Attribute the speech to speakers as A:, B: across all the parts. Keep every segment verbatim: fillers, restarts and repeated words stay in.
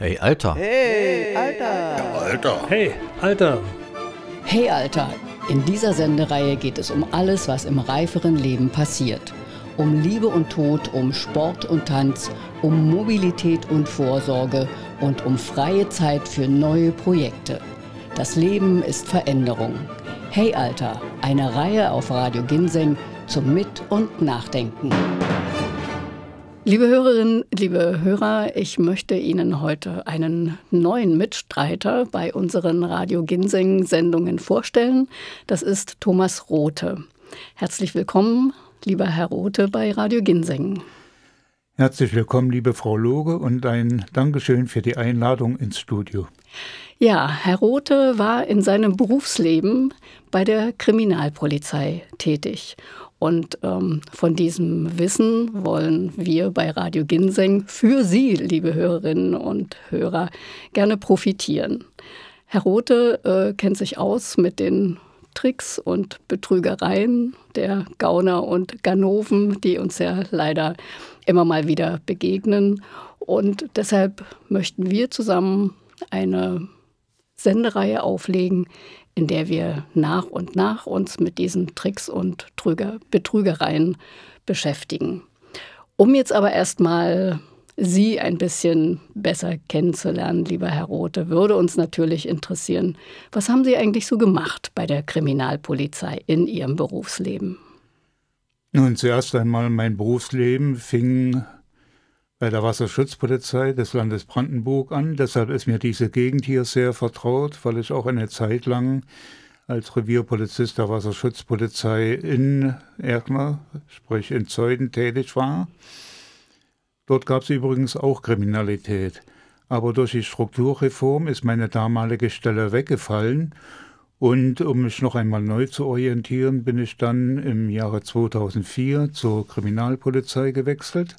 A: Hey, Alter.
B: Hey, Alter.
C: Ja, Alter.
D: Hey, Alter.
E: Hey, Alter. In dieser Sendereihe geht es um alles, was im reiferen Leben passiert. Um Liebe und Tod, um Sport und Tanz, um Mobilität und Vorsorge und um freie Zeit für neue Projekte. Das Leben ist Veränderung. Hey, Alter. Eine Reihe auf Radio Ginseng zum Mit- und Nachdenken. Liebe Hörerinnen, liebe Hörer, ich möchte Ihnen heute einen neuen Mitstreiter bei unseren Radio Ginseng-Sendungen vorstellen. Das ist Thomas Rothe. Herzlich willkommen, lieber Herr Rothe, bei Radio Ginseng.
C: Herzlich willkommen, liebe Frau Loge, und ein Dankeschön für die Einladung ins Studio.
E: Ja, Herr Rothe war in seinem Berufsleben bei der Kriminalpolizei tätig. Und ähm, von diesem Wissen wollen wir bei Radio Ginseng für Sie, liebe Hörerinnen und Hörer, gerne profitieren. Herr Rothe äh, kennt sich aus mit den Tricks und Betrügereien der Gauner und Ganoven, die uns ja leider immer mal wieder begegnen. Und deshalb möchten wir zusammen eine Sendereihe auflegen, in der wir nach und nach uns mit diesen Tricks und Trüger, Betrügereien beschäftigen. Um jetzt aber erstmal Sie ein bisschen besser kennenzulernen, lieber Herr Rothe, würde uns natürlich interessieren, was haben Sie eigentlich so gemacht bei der Kriminalpolizei in Ihrem Berufsleben?
C: Nun, zuerst einmal mein Berufsleben fing bei der Wasserschutzpolizei des Landes Brandenburg an. Deshalb ist mir diese Gegend hier sehr vertraut, weil ich auch eine Zeit lang als Revierpolizist der Wasserschutzpolizei in Erkner, sprich in Zeuthen, tätig war. Dort gab es übrigens auch Kriminalität. Aber durch die Strukturreform ist meine damalige Stelle weggefallen. Und um mich noch einmal neu zu orientieren, bin ich dann im Jahre zweitausendvier zur Kriminalpolizei gewechselt,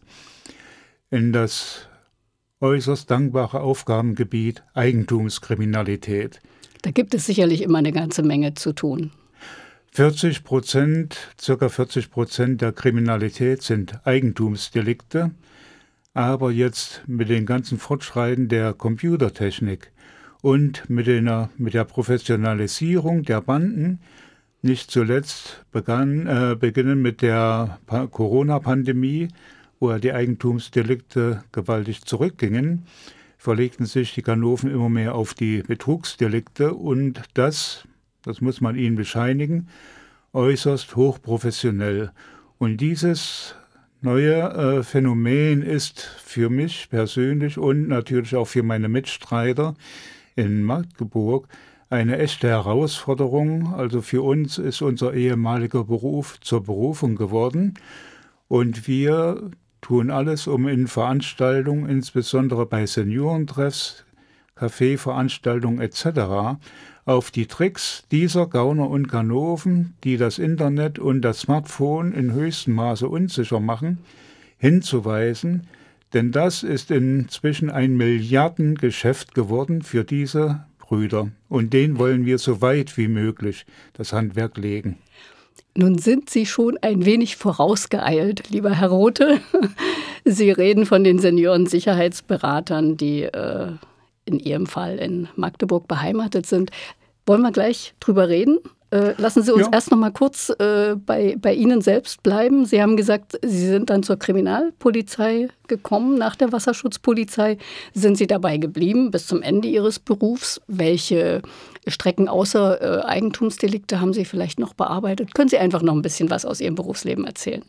C: in das äußerst dankbare Aufgabengebiet Eigentumskriminalität.
E: Da gibt es sicherlich immer eine ganze Menge zu tun.
C: vierzig Prozent, circa vierzig Prozent der Kriminalität sind Eigentumsdelikte, aber jetzt mit den ganzen Fortschreiten der Computertechnik und mit, den, mit der Professionalisierung der Banden, nicht zuletzt begann, äh, beginnen mit der pa- Corona-Pandemie, wo die Eigentumsdelikte gewaltig zurückgingen, verlegten sich die Ganoven immer mehr auf die Betrugsdelikte und das, das muss man ihnen bescheinigen, äußerst hochprofessionell. Und dieses neue äh, Phänomen ist für mich persönlich und natürlich auch für meine Mitstreiter in Magdeburg eine echte Herausforderung. Also für uns ist unser ehemaliger Beruf zur Berufung geworden und wir tun alles, um in Veranstaltungen, insbesondere bei Seniorentreffs, Kaffeeveranstaltungen et cetera, auf die Tricks dieser Gauner und Ganoven, die das Internet und das Smartphone in höchstem Maße unsicher machen, hinzuweisen, denn das ist inzwischen ein Milliardengeschäft geworden für diese Brüder. Und denen wollen wir so weit wie möglich das Handwerk legen.
E: Nun sind Sie schon ein wenig vorausgeeilt, lieber Herr Rothe. Sie reden von den Seniorensicherheitsberatern, die äh, in Ihrem Fall in Magdeburg beheimatet sind. Wollen wir gleich drüber reden? Äh, lassen Sie uns ja. erst noch mal kurz äh, bei, bei Ihnen selbst bleiben. Sie haben gesagt, Sie sind dann zur Kriminalpolizei gekommen, nach der Wasserschutzpolizei. Sind Sie dabei geblieben bis zum Ende Ihres Berufs? Welche Strecken außer äh, Eigentumsdelikte haben Sie vielleicht noch bearbeitet? Können Sie einfach noch ein bisschen was aus Ihrem Berufsleben erzählen?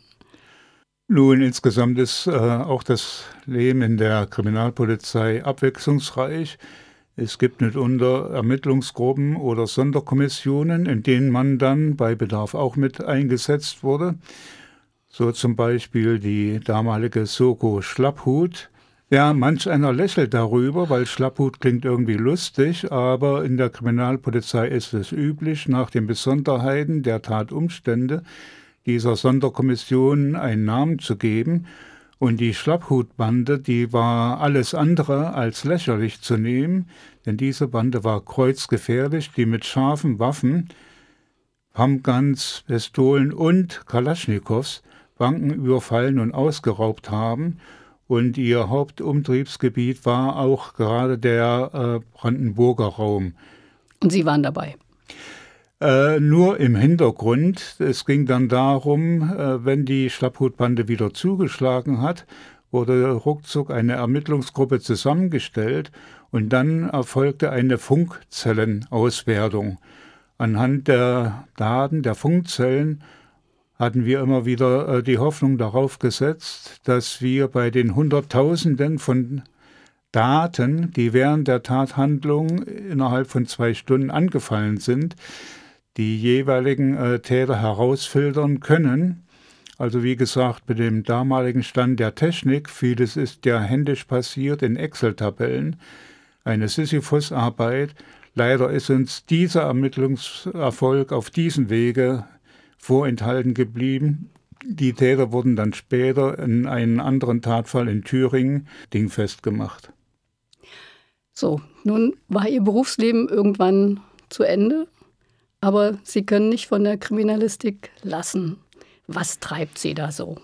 C: Nun, insgesamt ist äh, auch das Leben in der Kriminalpolizei abwechslungsreich. Es gibt mitunter Ermittlungsgruppen oder Sonderkommissionen, in denen man dann bei Bedarf auch mit eingesetzt wurde. So zum Beispiel die damalige Soko Schlapphut. Ja, manch einer lächelt darüber, weil Schlapphut klingt irgendwie lustig, aber in der Kriminalpolizei ist es üblich, nach den Besonderheiten der Tatumstände dieser Sonderkommission einen Namen zu geben. Und die Schlapphutbande, die war alles andere als lächerlich zu nehmen, denn diese Bande war kreuzgefährlich, die mit scharfen Waffen, Pumpguns, Pistolen und Kalaschnikows Banken überfallen und ausgeraubt haben Und ihr Hauptumtriebsgebiet war auch gerade der äh, Brandenburger Raum.
E: Und Sie waren dabei?
C: Äh, nur im Hintergrund. Es ging dann darum, äh, wenn die Schlapphutbande wieder zugeschlagen hat, wurde ruckzuck eine Ermittlungsgruppe zusammengestellt und dann erfolgte eine Funkzellenauswertung. Anhand der Daten der Funkzellen hatten wir immer wieder äh, die Hoffnung darauf gesetzt, dass wir bei den Hunderttausenden von Daten, die während der Tathandlung innerhalb von zwei Stunden angefallen sind, die jeweiligen äh, Täter herausfiltern können. Also wie gesagt, mit dem damaligen Stand der Technik, vieles ist ja händisch passiert in Excel-Tabellen, eine Sisyphus-Arbeit. Leider ist uns dieser Ermittlungserfolg auf diesem Wege vorenthalten geblieben. Die Täter wurden dann später in einen anderen Tatfall in Thüringen dingfest gemacht.
E: So, nun war Ihr Berufsleben irgendwann zu Ende, aber Sie können nicht von der Kriminalistik lassen. Was treibt Sie da so?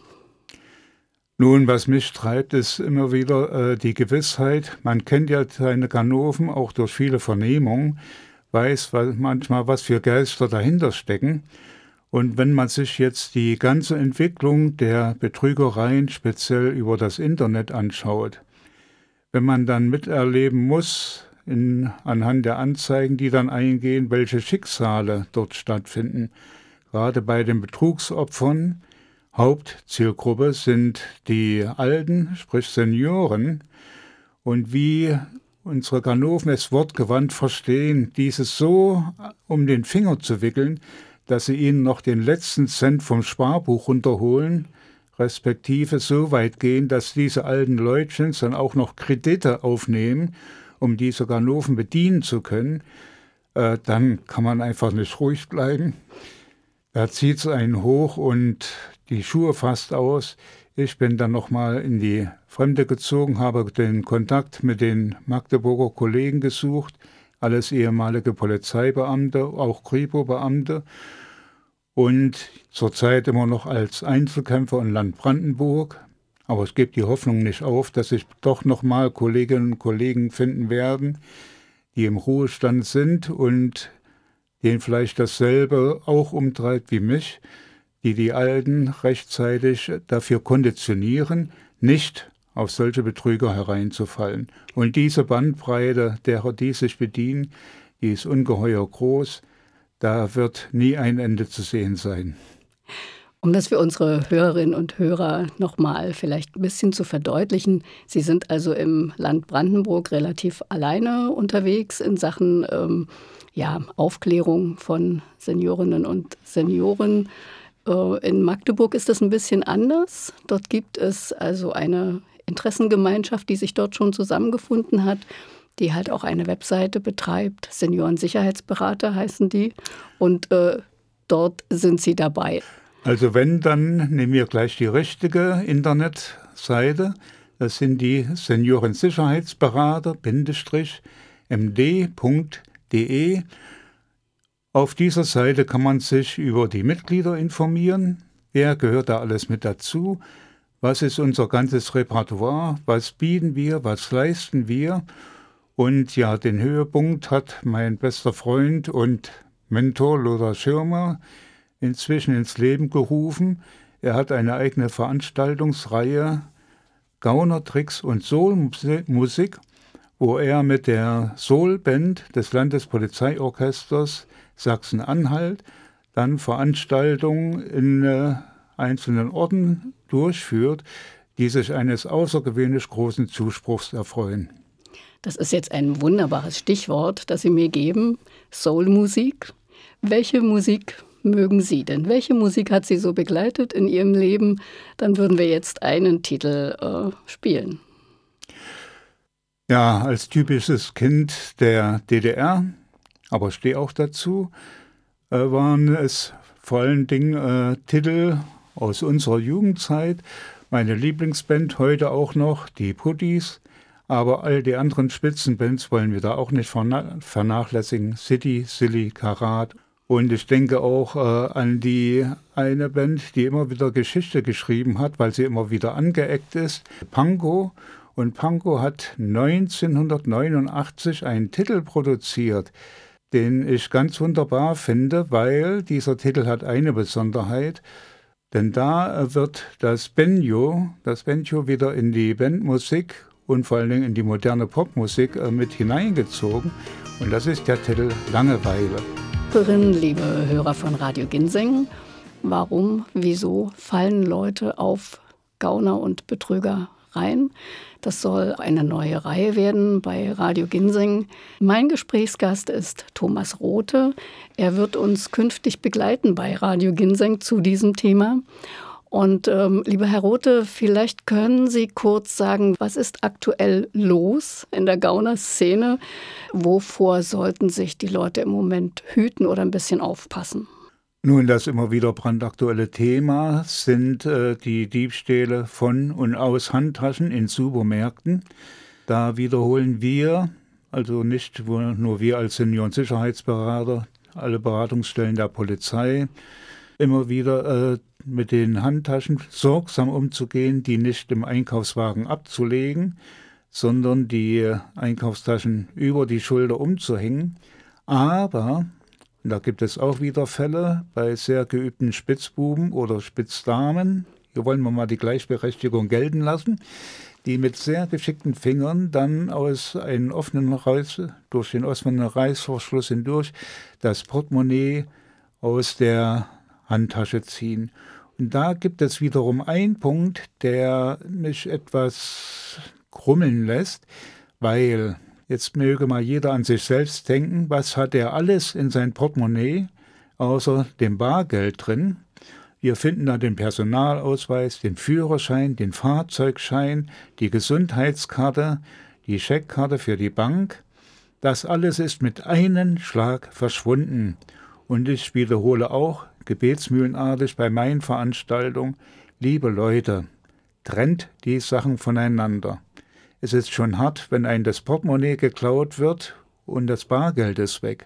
C: Nun, was mich treibt, ist immer wieder äh, die Gewissheit, man kennt ja seine Ganoven auch durch viele Vernehmungen, weiß was, manchmal, was für Geister dahinter stecken. Und wenn man sich jetzt die ganze Entwicklung der Betrügereien speziell über das Internet anschaut, wenn man dann miterleben muss, in, anhand der Anzeigen, die dann eingehen, welche Schicksale dort stattfinden, gerade bei den Betrugsopfern, Hauptzielgruppe sind die Alten, sprich Senioren, und wie unsere Ganoven es wortgewandt verstehen, dieses so um den Finger zu wickeln, dass sie ihnen noch den letzten Cent vom Sparbuch runterholen, respektive so weit gehen, dass diese alten Leutchen dann auch noch Kredite aufnehmen, um diese Ganoven bedienen zu können, äh, dann kann man einfach nicht ruhig bleiben. Da zieht es einen hoch und die Schuhe fast aus. Ich bin dann nochmal in die Fremde gezogen, habe den Kontakt mit den Magdeburger Kollegen gesucht, alles ehemalige Polizeibeamte, auch Kripo-Beamte und zurzeit immer noch als Einzelkämpfer in Land Brandenburg. Aber es gibt die Hoffnung nicht auf, dass sich doch nochmal Kolleginnen und Kollegen finden werden, die im Ruhestand sind und denen vielleicht dasselbe auch umtreibt wie mich, die die Alten rechtzeitig dafür konditionieren, nicht auf solche Betrüger hereinzufallen. Und diese Bandbreite, derer die sich bedienen, die ist ungeheuer groß. Da wird nie ein Ende zu sehen sein.
E: Um das für unsere Hörerinnen und Hörer nochmal vielleicht ein bisschen zu verdeutlichen, Sie sind also im Land Brandenburg relativ alleine unterwegs in Sachen ähm, ja, Aufklärung von Seniorinnen und Senioren. Äh, in Magdeburg ist das ein bisschen anders. Dort gibt es also eine Interessengemeinschaft, die sich dort schon zusammengefunden hat, die halt auch eine Webseite betreibt. Seniorensicherheitsberater heißen die. Und äh, dort sind Sie dabei.
C: Also wenn, dann nehmen wir gleich die richtige Internetseite. Das sind die Seniorensicherheitsberater M D punkt de. Auf dieser Seite kann man sich über die Mitglieder informieren. Wer gehört da alles mit dazu? Was ist unser ganzes Repertoire? Was bieten wir? Was leisten wir? Und ja, den Höhepunkt hat mein bester Freund und Mentor Lothar Schirmer inzwischen ins Leben gerufen. Er hat eine eigene Veranstaltungsreihe Gaunertricks und Soulmusik, wo er mit der Soulband des Landespolizeiorchesters Sachsen-Anhalt dann Veranstaltungen in äh, einzelnen Orten durchführt, die sich eines außergewöhnlich großen Zuspruchs erfreuen.
E: Das ist jetzt ein wunderbares Stichwort, das Sie mir geben, Soulmusik. Welche Musik mögen Sie denn? Welche Musik hat Sie so begleitet in Ihrem Leben? Dann würden wir jetzt einen Titel äh, spielen.
C: Ja, als typisches Kind der D D R, aber stehe auch dazu, äh, waren es vor allen Dingen äh, Titel aus unserer Jugendzeit. Meine Lieblingsband heute auch noch, die Putties, aber all die anderen Spitzenbands wollen wir da auch nicht vernachlässigen. City, Silly, Karat Und ich denke auch äh, an die eine Band, die immer wieder Geschichte geschrieben hat, weil sie immer wieder angeeckt ist, Pankow. Und Pankow hat neunzehnhundertneunundachtzig einen Titel produziert, den ich ganz wunderbar finde, weil dieser Titel hat eine Besonderheit. Denn da wird das Banjo, das Banjo wieder in die Bandmusik und vor allen Dingen in die moderne Popmusik äh, mit hineingezogen. Und das ist der Titel Langeweile.
E: Liebe Hörer von Radio Ginseng, warum, wieso fallen Leute auf Gauner und Betrüger rein? Das soll eine neue Reihe werden bei Radio Ginseng. Mein Gesprächsgast ist Thomas Rothe. Er wird uns künftig begleiten bei Radio Ginseng zu diesem Thema. Und ähm, lieber Herr Rothe, vielleicht können Sie kurz sagen, was ist aktuell los in der Gauner-Szene? Wovor sollten sich die Leute im Moment hüten oder ein bisschen aufpassen?
C: Nun, das immer wieder brandaktuelle Thema sind äh, die Diebstähle von und aus Handtaschen in Supermärkten. Da wiederholen wir, also nicht nur wir als Senioren-Sicherheitsberater, alle Beratungsstellen der Polizei, immer wieder äh, mit den Handtaschen sorgsam umzugehen, die nicht im Einkaufswagen abzulegen, sondern die Einkaufstaschen über die Schulter umzuhängen. Aber da gibt es auch wieder Fälle bei sehr geübten Spitzbuben oder Spitzdamen, hier wollen wir mal die Gleichberechtigung gelten lassen, die mit sehr geschickten Fingern dann aus einem offenen Reiß, durch den offenen Reißverschluss hindurch das Portemonnaie aus der Handtasche ziehen. Und da gibt es wiederum einen Punkt, der mich etwas grummeln lässt, weil jetzt möge mal jeder an sich selbst denken, was hat er alles in sein Portemonnaie außer dem Bargeld drin? Wir finden da den Personalausweis, den Führerschein, den Fahrzeugschein, die Gesundheitskarte, die Scheckkarte für die Bank. Das alles ist mit einem Schlag verschwunden. Und ich wiederhole auch gebetsmühlenartig bei meinen Veranstaltungen, liebe Leute, trennt die Sachen voneinander. Es ist schon hart, wenn einem das Portemonnaie geklaut wird und das Bargeld ist weg.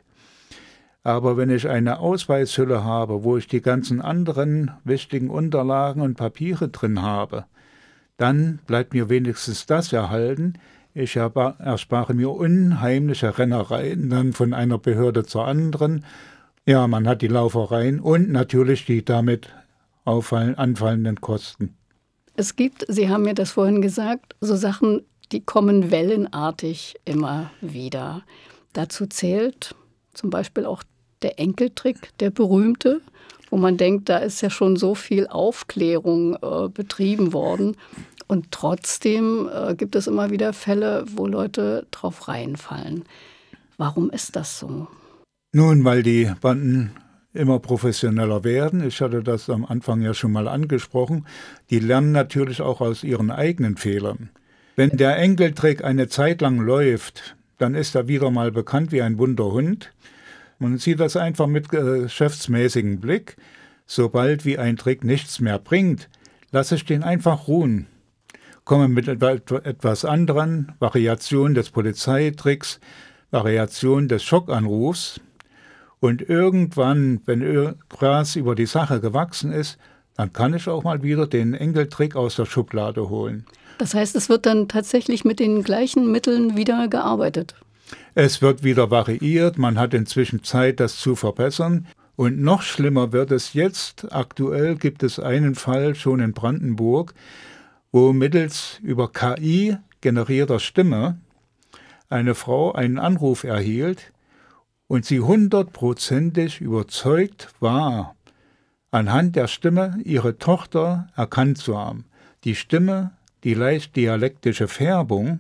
C: Aber wenn ich eine Ausweishülle habe, wo ich die ganzen anderen wichtigen Unterlagen und Papiere drin habe, dann bleibt mir wenigstens das erhalten. Ich erspare mir unheimliche Rennereien dann von einer Behörde zur anderen. Ja, man hat die Laufereien und natürlich die damit auffallen, anfallenden Kosten.
E: Es gibt, Sie haben mir das vorhin gesagt, so Sachen, die kommen wellenartig immer wieder. Dazu zählt zum Beispiel auch der Enkeltrick, der berühmte, wo man denkt, da ist ja schon so viel Aufklärung äh, betrieben worden. Und trotzdem äh, gibt es immer wieder Fälle, wo Leute drauf reinfallen. Warum ist das so?
C: Nun, weil die Banden immer professioneller werden. Ich hatte das am Anfang ja schon mal angesprochen. Die lernen natürlich auch aus ihren eigenen Fehlern. Wenn der Enkeltrick eine Zeit lang läuft, dann ist er wieder mal bekannt wie ein Wunderhund. Man sieht das einfach mit geschäftsmäßigem Blick. Sobald wie ein Trick nichts mehr bringt, lasse ich den einfach ruhen. Komme mit etwas anderen, Variation des Polizeitricks, Variation des Schockanrufs. Und irgendwann, wenn Gras über die Sache gewachsen ist, dann kann ich auch mal wieder den Enkeltrick aus der Schublade holen.
E: Das heißt, es wird dann tatsächlich mit den gleichen Mitteln wieder gearbeitet?
C: Es wird wieder variiert, man hat inzwischen Zeit, das zu verbessern. Und noch schlimmer wird es jetzt. Aktuell gibt es einen Fall schon in Brandenburg, wo mittels über K I generierter Stimme eine Frau einen Anruf erhielt und sie hundertprozentig überzeugt war, anhand der Stimme ihre Tochter erkannt zu haben. Die Stimme, die leicht dialektische Färbung,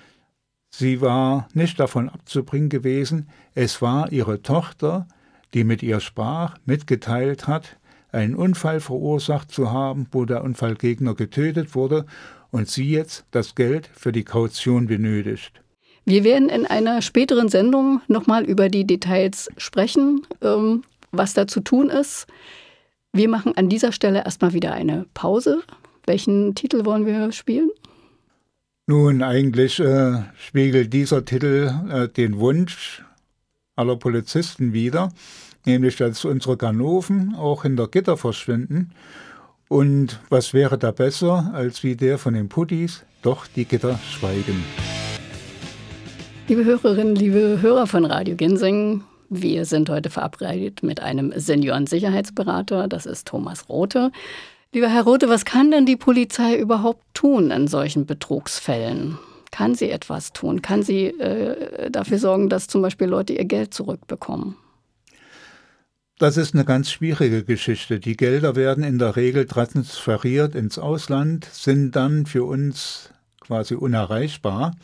C: sie war nicht davon abzubringen gewesen, es war ihre Tochter, die mit ihr sprach, mitgeteilt hat, einen Unfall verursacht zu haben, wo der Unfallgegner getötet wurde und sie jetzt das Geld für die Kaution benötigt.
E: Wir werden in einer späteren Sendung nochmal über die Details sprechen, ähm, was da zu tun ist. Wir machen an dieser Stelle erstmal wieder eine Pause. Welchen Titel wollen wir spielen?
C: Nun, eigentlich äh, spiegelt dieser Titel äh, den Wunsch aller Polizisten wider. nämlich dass unsere Ganoven auch hinter Gitter verschwinden. Und was wäre da besser, als wie der von den Puttis? Doch die Gitter schweigen.
E: Liebe Hörerinnen, liebe Hörer von Radio Ginseng, wir sind heute verabredet mit einem Seniorensicherheitsberater, das ist Thomas Rothe. Lieber Herr Rothe, was kann denn die Polizei überhaupt tun in solchen Betrugsfällen? Kann sie etwas tun? Kann sie äh, dafür sorgen, dass zum Beispiel Leute ihr Geld zurückbekommen?
C: Das ist eine ganz schwierige Geschichte. Die Gelder werden in der Regel transferiert ins Ausland, sind dann für uns quasi unerreichbar.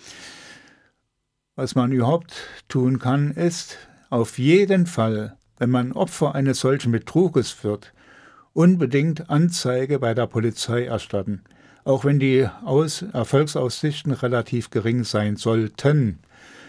C: Was man überhaupt tun kann, ist auf jeden Fall, wenn man Opfer eines solchen Betruges wird, unbedingt Anzeige bei der Polizei erstatten, auch wenn die Aus- Erfolgsaussichten relativ gering sein sollten.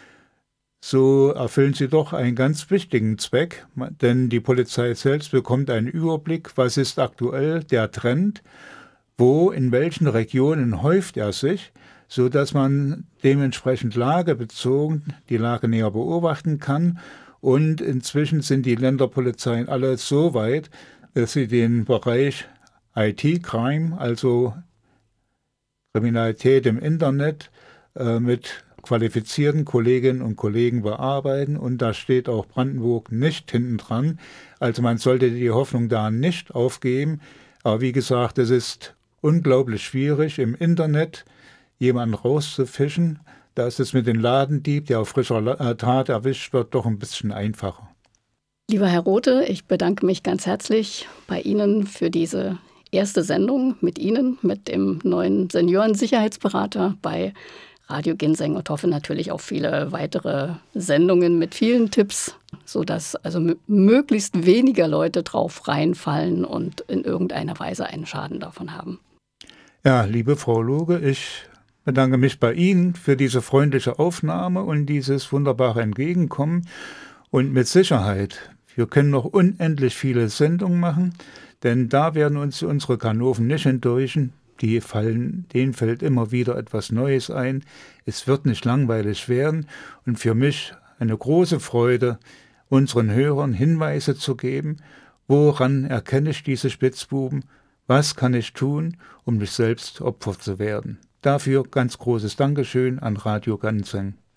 C: So erfüllen sie doch einen ganz wichtigen Zweck, denn die Polizei selbst bekommt einen Überblick, was ist aktuell der Trend, wo, in welchen Regionen häuft er sich, so dass man dementsprechend lagebezogen die Lage näher beobachten kann. Und inzwischen sind die Länderpolizeien alle so weit, dass sie den Bereich I T-Crime, also Kriminalität im Internet, äh, mit qualifizierten Kolleginnen und Kollegen bearbeiten. Und da steht auch Brandenburg nicht hinten dran. Also man sollte die Hoffnung da nicht aufgeben. Aber wie gesagt, es ist unglaublich schwierig, im Internet jemanden rauszufischen. Da ist es mit dem Ladendieb, der auf frischer Tat erwischt wird, doch ein bisschen einfacher.
E: Lieber Herr Rothe, ich bedanke mich ganz herzlich bei Ihnen für diese erste Sendung mit Ihnen, mit dem neuen Seniorensicherheitsberater bei Radio Ginseng und hoffe natürlich auf viele weitere Sendungen mit vielen Tipps, sodass also m- möglichst weniger Leute drauf reinfallen und in irgendeiner Weise einen Schaden davon haben.
C: Ja, liebe Frau Loge, ich bedanke mich bei Ihnen für diese freundliche Aufnahme und dieses wunderbare Entgegenkommen. Und mit Sicherheit, wir können noch unendlich viele Sendungen machen, denn da werden uns unsere Ganoven nicht enttäuschen. Die fallen, denen fällt immer wieder etwas Neues ein. Es wird nicht langweilig werden. Und für mich eine große Freude, unseren Hörern Hinweise zu geben, woran erkenne ich diese Spitzbuben, was kann ich tun, um nicht selbst Opfer zu werden. Dafür ganz großes Dankeschön an Radio Ginseng.